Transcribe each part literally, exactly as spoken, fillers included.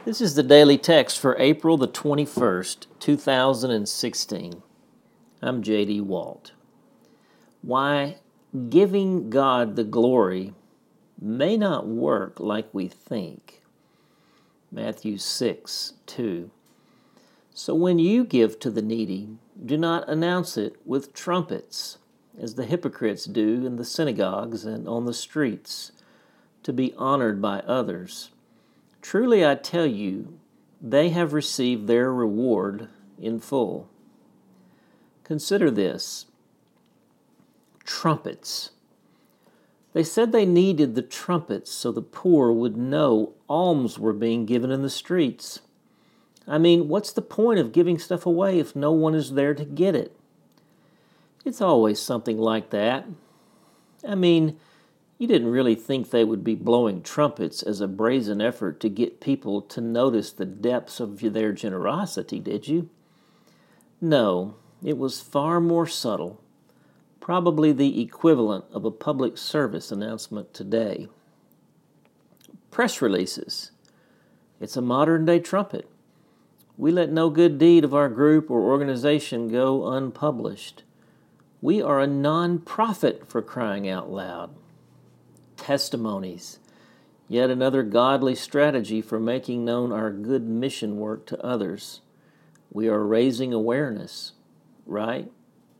This is the daily text for April the twenty-first, two thousand sixteen. I'm J D Walt. Why giving God the glory may not work like we think. Matthew six, two. So when you give to the needy, do not announce it with trumpets, as the hypocrites do in the synagogues and on the streets, to be honored by others. Truly I tell you, they have received their reward in full. Consider this. Trumpets. They said they needed the trumpets so the poor would know alms were being given in the streets. I mean, what's the point of giving stuff away if no one is there to get it? It's always something like that. I mean, you didn't really think they would be blowing trumpets as a brazen effort to get people to notice the depths of their generosity, did you? No, it was far more subtle, probably the equivalent of a public service announcement today. Press releases. It's a modern-day trumpet. We let no good deed of our group or organization go unpublished. We are a non-profit, for crying out loud. Testimonies. Yet another godly strategy for making known our good mission work to others. We are raising awareness, right?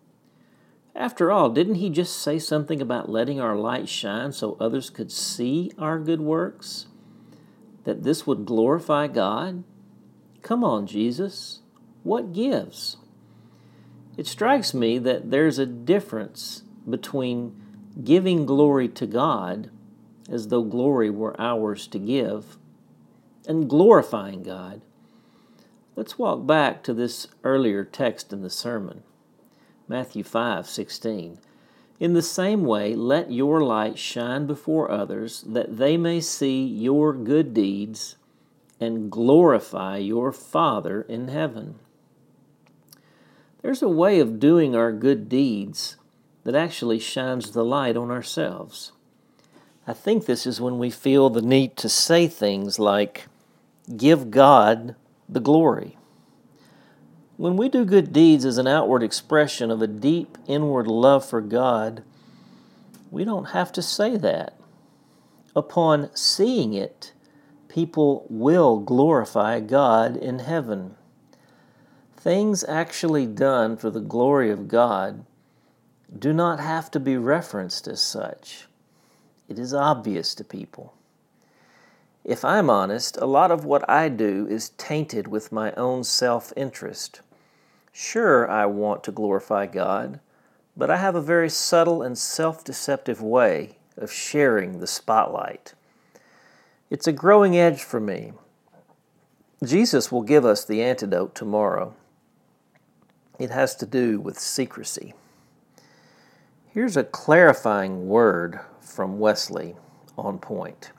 After all, didn't he just say something about letting our light shine so others could see our good works? That this would glorify God? Come on, Jesus. What gives? It strikes me that there's a difference between giving glory to God, as though glory were ours to give, and glorifying God. Let's walk back to this earlier text in the sermon, Matthew five, sixteen. In the same way, let your light shine before others, that they may see your good deeds and glorify your Father in heaven. There's a way of doing our good deeds that actually shines the light on ourselves. I think this is when we feel the need to say things like, give God the glory. When we do good deeds as an outward expression of a deep inward love for God, we don't have to say that. Upon seeing it, people will glorify God in heaven. Things actually done for the glory of God do not have to be referenced as such. It is obvious to people. If I'm honest, a lot of what I do is tainted with my own self-interest. Sure, I want to glorify God, but I have a very subtle and self-deceptive way of sharing the spotlight. It's a growing edge for me. Jesus will give us the antidote tomorrow. It has to do with secrecy. Here's a clarifying word from Wesley on point.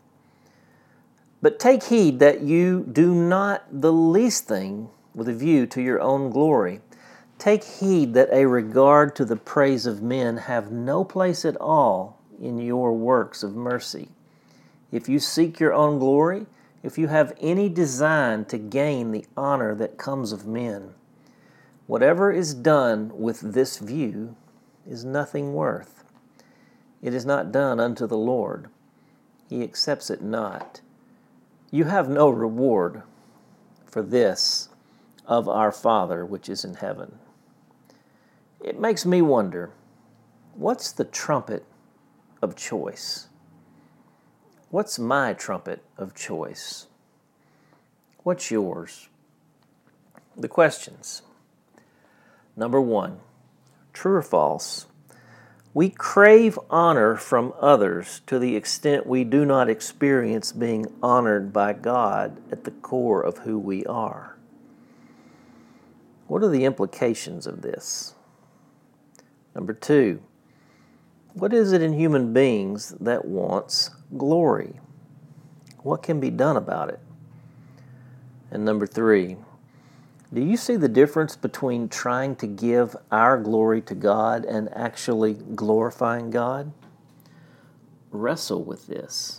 But take heed that you do not the least thing with a view to your own glory. Take heed that a regard to the praise of men have no place at all in your works of mercy. If you seek your own glory, if you have any design to gain the honor that comes of men, whatever is done with this view is nothing worth. It is not done unto the Lord. He accepts it not. You have no reward for this of our Father which is in heaven. It makes me wonder, what's the trumpet of choice? What's my trumpet of choice? What's yours? The questions. Number one, true or false? We crave honor from others to the extent we do not experience being honored by God at the core of who we are. What are the implications of this? Number two, what is it in human beings that wants glory? What can be done about it? And number three, do you see the difference between trying to give our glory to God and actually glorifying God? Wrestle with this.